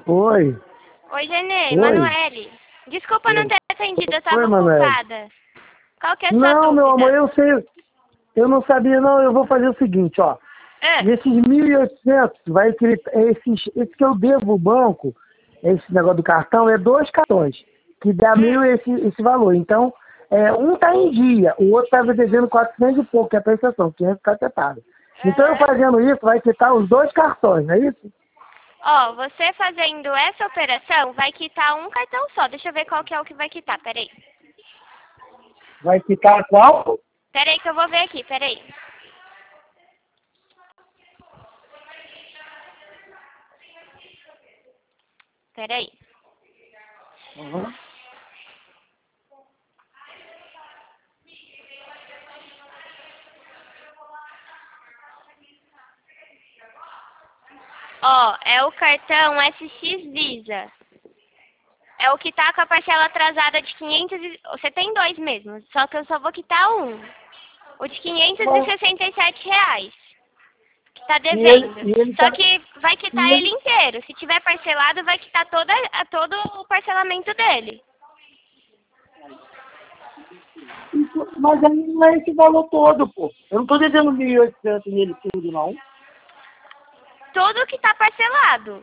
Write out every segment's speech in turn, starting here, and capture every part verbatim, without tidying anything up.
Oi. Oi, Genê, Oi. Manoele. Desculpa não ter atendido, eu tava Oi, Manoele. ocupada. Qual que é a sua Não, dúvida? meu amor, eu sei. Eu não sabia, não. Eu vou fazer o seguinte, ó. Ah, Nesses mil e oitocentos, vai que ele, esses, esse que eu devo o banco, esse negócio do cartão, é dois cartões, que dá mil esse, esse valor. Então, é, um tá em dia, o outro estava devendo quatrocentos e pouco, que é a prestação, quinhentos cacetada. Então, eu fazendo isso, vai quitar os dois cartões, não é isso? Ó, você fazendo essa operação vai quitar um cartão só. Deixa eu ver qual que é o que vai quitar, peraí. Vai quitar qual? Peraí que eu vou ver aqui, peraí. Peraí. Uhum. Ó, é o cartão S X Visa. É o que tá com a parcela atrasada de quinhentos e... Você tem dois mesmo, só que eu só vou quitar um. O de quinhentos e sessenta e sete reais. Que tá E ele, devendo. e ele Só tá... que vai quitar e ele ele- inteiro. Se tiver parcelado, vai quitar toda, a- todo o parcelamento dele. Isso- Mas aí não é esse valor todo, pô. Eu não tô devendo mil e oitocentos nele tudo, não. Tudo que tá parcelado.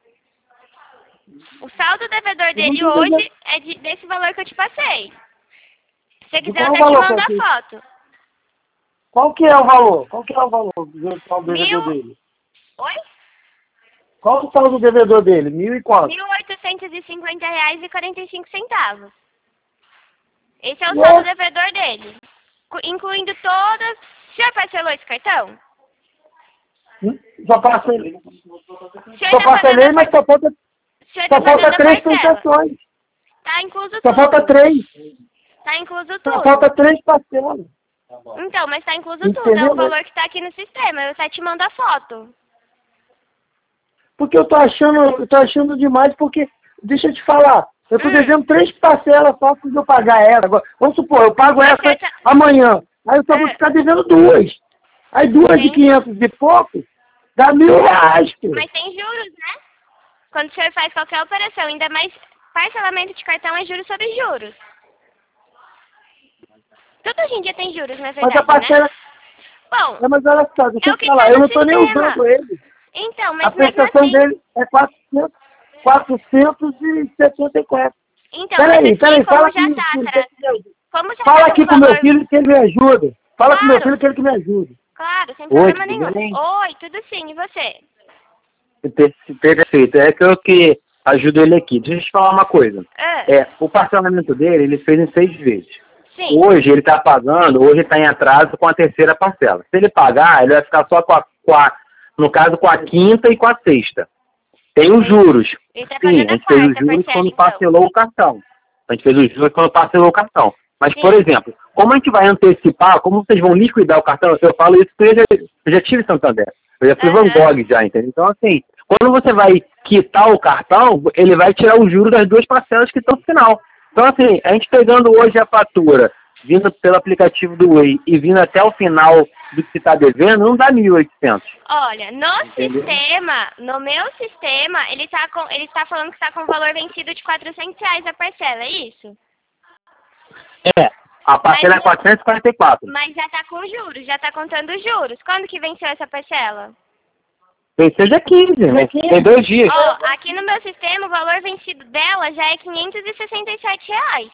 O saldo devedor Eu não dele tô devendo... hoje é de, desse valor que eu te passei. Se você De quiser, eu qual até te valor, mando a Francisco? foto. Qual que é o valor? Qual que é o valor do tal do devedor Mil... dele? Oi? Qual o tal do devedor dele? Mil e quanto? Mil oitocentos e cinquenta reais e quarenta e cinco centavos. Esse é o Ué? saldo devedor dele. cu- Incluindo todas... O senhor parcelou esse cartão? Hum? Só parcelei. O senhor Só tá parcelei, pagando a mas par... só falta, O senhor tá só falta pagando a três parcela. prestações. Tá incluso Só falta tudo. três. Tá incluso Só tudo. falta três parcelas. Então, mas tá incluso tudo. É o Entendeu? valor que tá aqui no sistema. Eu só te mando a foto. Porque eu tô achando, eu tô achando demais, porque, deixa eu te falar, eu tô Hum. devendo três parcelas só quando eu pagar essa. Agora, vamos supor, eu pago Mas essa cartão- amanhã. Aí eu só vou É. ficar devendo duas. Aí duas de Tem. quinhentos e pouco, dá mil reais, filho. Mas tem juros, né? Quando o senhor faz qualquer operação, ainda mais parcelamento de cartão é juros sobre juros. Tudo hoje em dia tem juros, na Mas a verdade, parcela, né? Bom, é, mas olha só, deixa é eu o te que tá falar, eu no não tô nem sistema. usando ele. Então, A mas mesmo prestação assim... dele é quatrocentos, quatrocentos e setenta e quatro. Então, mas Peraí, aqui, peraí, como fala já comigo, tá... filho, Tra... que ele- Como já fala tá com aqui com meu valor... filho que ele me ajuda. Fala com meu filho Claro, que ele que me ajuda. claro, sem Oi, problema tudo nenhum. bem? Oi, tudo sim, e você? Per- Perfeito. É que eu que ajudo ele aqui. Deixa eu te falar uma coisa. Ah, É, o parcelamento dele, ele fez em seis vezes. sim. Hoje ele está pagando, hoje está em atraso com a terceira parcela. Se ele pagar, ele vai ficar só com a, com a- no caso, com a quinta e com a sexta. Tem os juros. Ele tá Sim, pagando a a gente fez os quarta juros parcela, quando então. parcelou o cartão. A gente fez os juros quando parcelou o cartão. Mas, Sim. por exemplo, como a gente vai antecipar, como vocês vão liquidar o cartão, eu falo isso porque eu já, eu já tive Santander. Eu já fui Aham. Van Gogh já, entendeu? Então, assim, quando você vai quitar o cartão, ele vai tirar o juro das duas parcelas que estão no final. Então, assim, a gente pegando hoje a fatura, vindo pelo aplicativo do Way e vindo até o final do que está devendo, não dá mil e oitocentos. Olha, no Entendeu? sistema, no meu sistema, ele tá, com, ele tá falando que tá com valor vencido de quatrocentos reais a parcela, é isso? É, a parcela Mas- é quatrocentos e quarenta e quatro. Mas já tá com juros, já tá contando os juros. Quando que venceu essa parcela? Venceu dia quinze, né? Tem dois dias. Ó, aqui no meu sistema, o valor vencido dela já é quinhentos e sessenta e sete reais.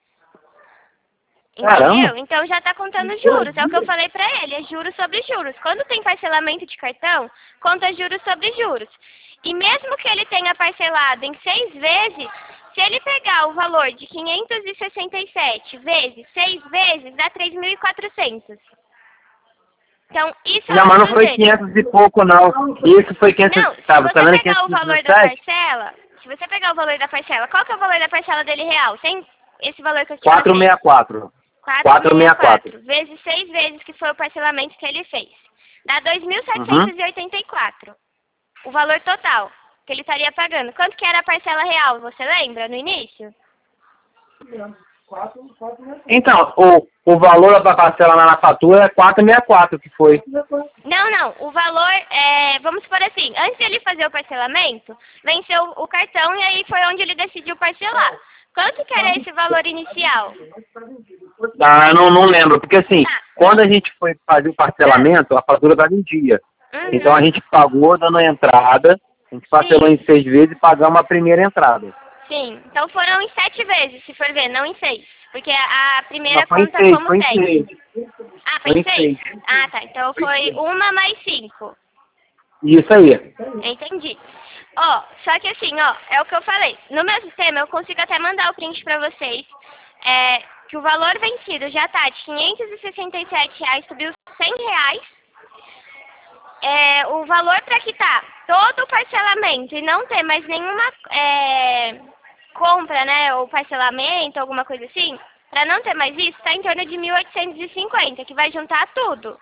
Entendeu? Caramba. Então já tá contando juros, é o que eu falei pra ele, é juros sobre juros. Quando tem parcelamento de cartão, conta juros sobre juros. E mesmo que ele tenha parcelado em seis vezes, se ele pegar o valor de quinhentos e sessenta e sete vezes seis vezes, dá três mil e quatrocentos. Então, isso é Não, o mas não juros foi dele. quinhentos e pouco, não. Isso foi quinhentos. Não, se Tá, você tá você vendo pegar o valor da quinhentos e dezessete? parcela, se você pegar o valor da parcela, qual que é o valor da parcela dele real? Sem esse valor que eu te passei? quatrocentos e sessenta e quatro. quatrocentos e sessenta e quatro. quatrocentos Vezes seis vezes que foi o parcelamento que ele fez. Dá dois mil setecentos e oitenta e quatro. O valor total que ele estaria pagando. Quanto que era a parcela real, você lembra, no início? Então, o, o valor da parcela na fatura é quatrocentos e sessenta e quatro, que foi. Não, não. O valor, é, vamos supor assim, antes de ele fazer o parcelamento, venceu o cartão e aí foi onde ele decidiu parcelar. Quanto que era esse valor inicial? Ah, eu não, não lembro, porque assim, Tá. quando a gente foi fazer o parcelamento, a fatura estava em dia. Uhum. Então a gente pagou dando a entrada, a gente parcelou Sim. em seis vezes e pagamos a primeira entrada. Sim, então foram em sete vezes, se for ver, não em seis. Porque a, a primeira Não, foi em conta seis, como foi em seis. seis. Ah, foi Foi em em seis? seis. Ah, tá. Então foi uma mais cinco. Isso aí. Entendi. Ó, só que assim, ó, é o que eu falei. No meu sistema, eu consigo até mandar o print pra vocês. É, que o valor vencido já tá de quinhentos e sessenta e sete reais, subiu cem reais. É, o valor para quitar todo o parcelamento e não ter mais nenhuma é, compra, né, ou parcelamento, alguma coisa assim, para não ter mais isso, está em torno de mil oitocentos e cinquenta, que vai juntar tudo.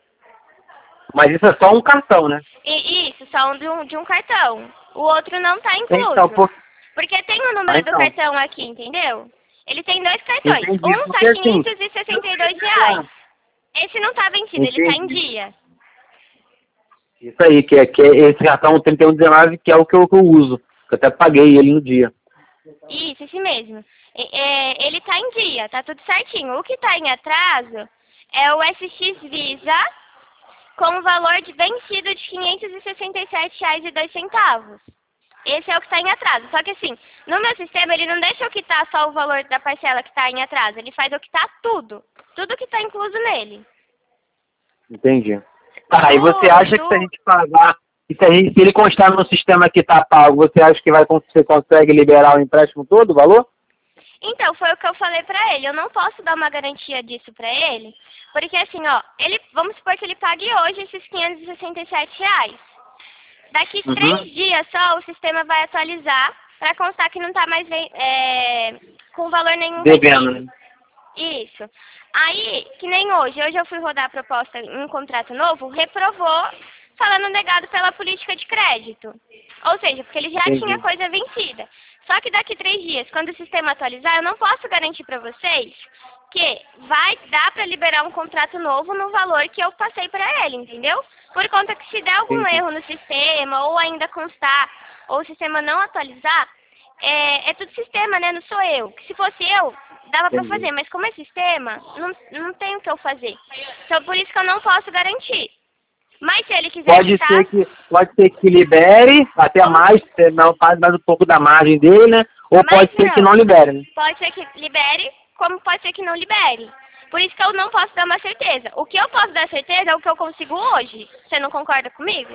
Mas isso é só um cartão, né? E isso, só um de, um de um cartão. O outro não está incluso. Então, por... Porque tem o número Ah, então. do cartão aqui, entendeu? Ele tem dois cartões. Entendi, Um porque tá assim- quinhentos e sessenta e dois reais. Esse não tá vencido, ele tá em Entendi. dia. Isso aí, que é, que é esse cartão trinta e um dezenove, que é o que eu, que eu uso. Eu até paguei ele no dia. Isso, esse mesmo. É, é, ele tá em dia, tá tudo certinho. O que tá em atraso é o S X Visa com o valor de vencido de quinhentos e sessenta e sete reais e dois centavos. Esse é o que está em atraso. Só que assim, no meu sistema ele não deixa eu quitar só o valor da parcela que está em atraso. Ele faz eu quitar tudo. Tudo que está incluso nele. Entendi. Tá, e você Tudo. acha que se a gente pagar, e se, a gente, se ele constar no sistema que está pago, você acha que vai, você consegue liberar o empréstimo todo, o valor? Então, foi o que eu falei pra ele. Eu não posso dar uma garantia disso pra ele. Porque assim, ó, ele, vamos supor que ele pague hoje esses quinhentos e sessenta e sete reais. Daqui Uhum. três dias só o sistema vai atualizar para constar que não está mais é, com valor nenhum Devendo, vencido. né? Isso. Aí, que nem hoje, hoje eu fui rodar a proposta em um contrato novo, reprovou, falando negado pela política de crédito. Ou seja, porque ele já Entendi. tinha coisa vencida. Só que daqui três dias, quando o sistema atualizar, eu não posso garantir para vocês que vai dar para liberar um contrato novo no valor que eu passei para ele, entendeu? Por conta que se der algum Entendi. erro no sistema, ou ainda constar, ou o sistema não atualizar, é, é tudo sistema, né? Não sou eu. Que se fosse eu, dava para Entendi. fazer, mas como é sistema, não, não tem o que eu fazer. Então por isso que eu não posso garantir. Mas se ele quiser Pode quitar, ser que, pode ser que libere até mais, se não faz mais um pouco da margem dele, né? Ou Mas pode ser não. que não libere, né? pode ser que libere, como pode ser que não libere. Por isso que eu não posso dar uma certeza. O que eu posso dar certeza é o que eu consigo hoje. Você não concorda comigo?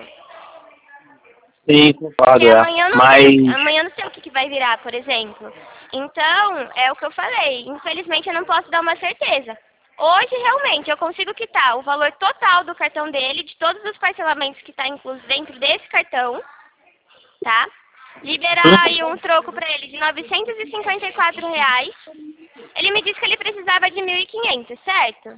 Sim, concordo, Porque é. amanhã eu não Mas, sei, amanhã eu não sei o que, que vai virar, por exemplo. Então, é o que eu falei. Infelizmente, eu não posso dar uma certeza. Hoje, realmente, eu consigo quitar o valor total do cartão dele, de todos os parcelamentos que está incluso dentro desse cartão, tá? Liberar aí um troco para ele de novecentos e cinquenta e quatro reais. Ele me disse que ele precisava de mil e quinhentos, certo?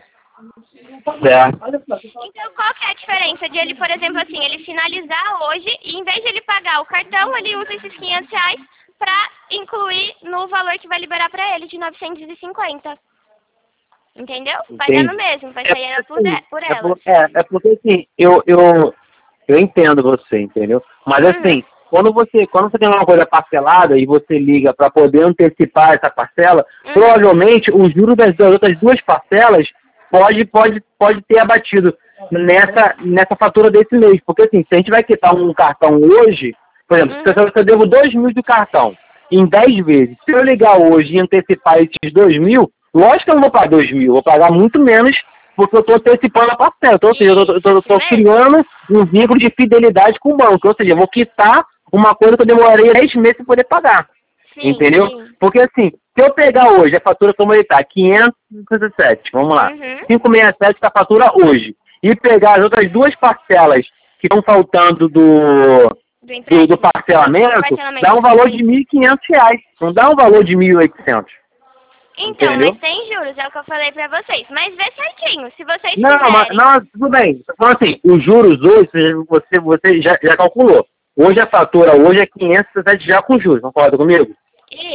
certo. Então, qual que é a diferença de ele, por exemplo, assim, ele finalizar hoje e em vez de ele pagar o cartão, ele usa esses quinhentos reais para incluir no valor que vai liberar para ele de novecentos e cinquenta. Entendeu? Vai Entendi. dar no mesmo, vai É sair porque, por, assim, por é ela. por- É, é porque assim, eu, eu, eu entendo você, entendeu? Mas Uhum. assim, quando você, quando você tem uma coisa parcelada e você liga para poder antecipar essa parcela, Uhum. provavelmente os juros das, das outras duas parcelas pode, pode, pode ter abatido nessa, nessa fatura desse mês. Porque assim, se a gente vai quitar um cartão hoje, por exemplo, Uhum. se eu, se eu devo dois mil do cartão em dez vezes, se eu ligar hoje e antecipar esses dois mil, lógico que eu não vou pagar dois mil, vou pagar muito menos, porque eu estou antecipando a parcela. Então, ou seja, eu estou criando um vínculo de fidelidade com o banco. Ou seja, eu vou quitar uma coisa que eu demorei dez meses para poder pagar. Sim, entendeu? sim. Porque assim, se eu pegar hoje a fatura como ele está, quinhentos e cinquenta e sete, vamos lá, Uhum. quinhentos e sessenta e sete da fatura hoje, e pegar as outras duas parcelas que estão faltando do, Do do, empréstimo. do parcelamento, Parcelamento, dá um valor sim. de mil e quinhentos reais. Não dá um valor de mil e oitocentos. Então, Entendeu? mas tem juros, é o que eu falei pra vocês. Mas vê certinho, se vocês Não, mas, quiserem. não, tudo bem. Então, assim, os juros hoje, você, você já, já calculou. Hoje a fatura hoje é quinhentos e sessenta e sete já com juros, concorda comigo? Isso, isso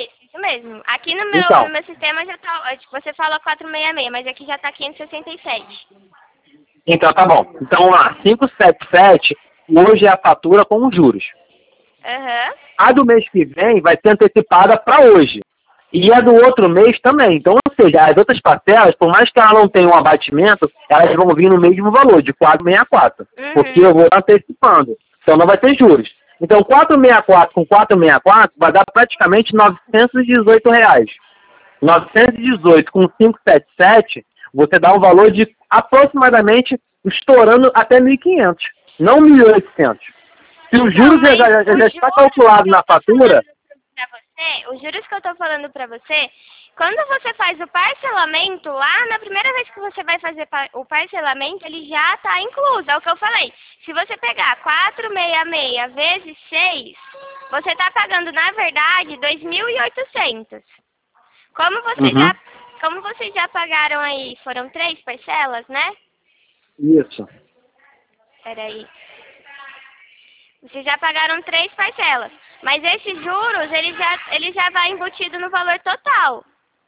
mesmo. Aqui no meu, Então. no meu sistema já tá, você fala quatrocentos e sessenta e seis, mas aqui já tá quinhentos e sessenta e sete. Então tá bom. Então lá, quinhentos e setenta e sete, hoje é a fatura com os juros. Uhum. A do mês que vem vai ser antecipada para hoje. E a do outro mês também. Então, ou seja, as outras parcelas, por mais que ela não tenha um abatimento, elas vão vir no mesmo valor, de quatrocentos e sessenta e quatro. Uhum. Porque eu vou antecipando. Então não vai ter juros. Então quatrocentos e sessenta e quatro com quatrocentos e sessenta e quatro vai dar praticamente novecentos e dezoito reais. novecentos e dezoito com quinhentos e setenta e sete, você dá um valor de aproximadamente estourando até mil e quinhentos, não mil e oitocentos. Se os juros Então, já, já, já, já os está juros calculado que eu na tô fatura... Pra você, os juros que eu tô falando pra você, quando você faz o parcelamento, lá na primeira vez que você vai fazer pa- o parcelamento, ele já tá incluso, é o que eu falei. Se você pegar quatrocentos e sessenta e seis vezes seis, você tá pagando, na verdade, dois mil e oitocentos. Como vocês Uhum. já, como vocês já pagaram aí, foram três parcelas, né? Isso. Peraí. Vocês já pagaram três parcelas. Mas esses juros, ele já, ele já vai embutido no valor total.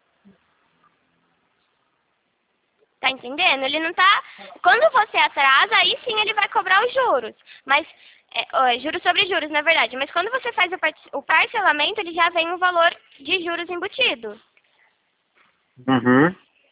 Tá entendendo? Ele não tá... Quando você atrasa, aí sim ele vai cobrar os juros. Mas... É, ó, juros sobre juros, na verdade. Mas quando você faz o, par o parcelamento, ele já vem o valor de juros embutido. Uhum.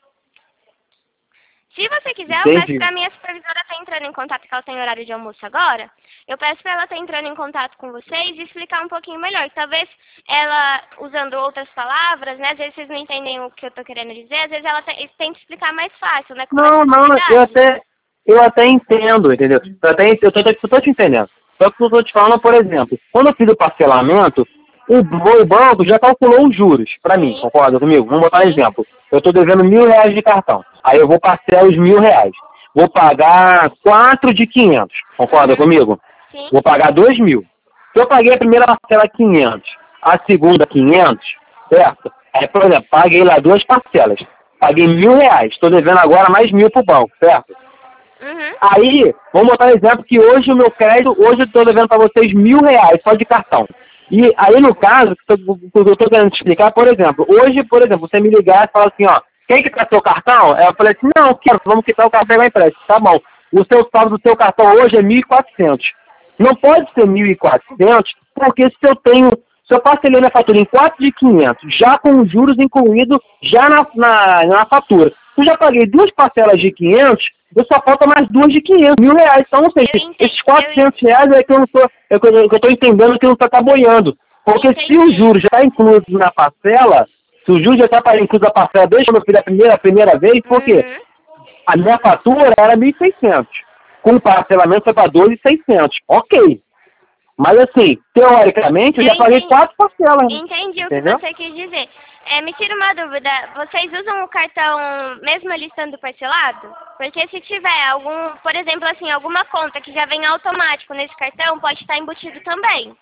Se você quiser, Entendi. eu peço pra minha supervisora estar entrando em contato, que ela tem horário de almoço agora. Eu peço pra ela estar entrando em contato com vocês e explicar um pouquinho melhor. Talvez ela, usando outras palavras, né? Às vezes vocês não entendem o que eu tô querendo dizer. Às vezes ela te, tenta explicar mais fácil, né? Com Não, mais não, eu facilidade. até, eu até entendo, entendeu? Eu, até, eu, tô, eu tô te entendendo. Só que eu tô te falando, por exemplo, quando eu fiz o parcelamento, o, o banco já calculou os juros para mim, concorda comigo? Vamos botar um exemplo. Eu estou devendo mil reais de cartão. Aí eu vou parcelar os mil reais. Vou pagar quatro de quinhentos. Concorda Uhum. comigo? Sim. Vou pagar dois mil. Se eu paguei a primeira parcela quinhentos, a segunda quinhentos, certo? Aí, por exemplo, paguei lá duas parcelas. Paguei mil reais. Estou devendo agora mais mil para o banco, certo? Uhum. Aí, vamos botar um exemplo que hoje o meu crédito, hoje eu estou devendo para vocês mil reais só de cartão. E aí, no caso, que eu estou querendo te explicar, por exemplo, hoje, por exemplo, você me ligar e falar assim, ó, quem quitar seu cartão? Aí eu falei assim, não, quero, vamos quitar o cartão e pegar empréstimo. Tá bom. O seu saldo do seu cartão hoje é mil e quatrocentos. Não pode ser mil e quatrocentos, porque se eu tenho, se eu parcelei minha fatura em quatro de quinhentos, já com os juros incluídos, já na, na, na fatura. Eu já paguei duas parcelas de quinhentos, eu só falta mais duas de quinhentos, mil reais. Então, não sei, esses quatrocentos reais é que eu não tô, é que eu estou entendendo que não está boiando. Porque Entendi. se o juro já está incluído na parcela, se o juro já está incluído na parcela desde quando eu fiz a primeira, a primeira vez, por quê? Uhum. A minha fatura era mil e seiscentos. Com o parcelamento foi para dois mil e seiscentos. Ok. Mas assim, teoricamente, eu, Eu já paguei entendi. quatro parcelas. Entendi o Entendeu? que você quis dizer. É, me tira uma dúvida, vocês usam o cartão mesmo ele estando parcelado? Porque se tiver algum, por exemplo, assim, alguma conta que já vem automático nesse cartão, pode estar embutido também.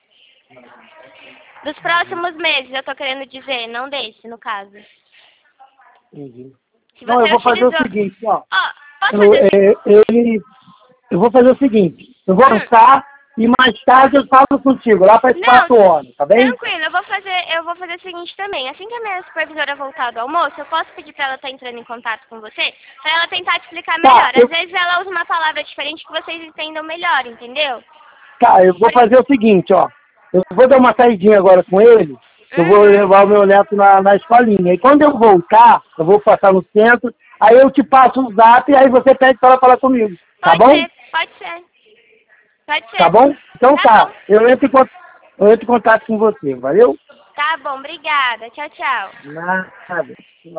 Dos próximos meses, eu tô querendo dizer, não desse, no caso. Entendi. Se Não, eu você vou fazer utilizou... o seguinte, ó. Ó, posso Eu, fazer o seguinte? é, ele, eu vou fazer o seguinte, eu vou Hum. almoçar e mais tarde eu falo contigo, lá para as Não, quatro horas, tá bem? Tranquilo, eu vou fazer, eu vou fazer o seguinte também. Assim que a minha supervisora voltar do almoço, eu posso pedir pra ela estar entrando em contato com você, pra ela tentar te explicar Tá, melhor. eu- Às vezes ela usa uma palavra diferente que vocês entendam melhor, entendeu? Tá, eu vou fazer o seguinte, ó. Eu vou dar uma saidinha agora com ele, eu vou Uhum. levar o meu neto na, na escolinha. E quando eu voltar, eu vou passar no centro, aí eu te passo o zap e aí você pede para ela falar comigo. Tá Pode bom? ser, pode ser. Pode ser. Tá bom? Então Tá tá. bom. Eu entro, em, con- eu entro em contato com você, valeu? Tá bom, obrigada. Tchau, tchau. Nada.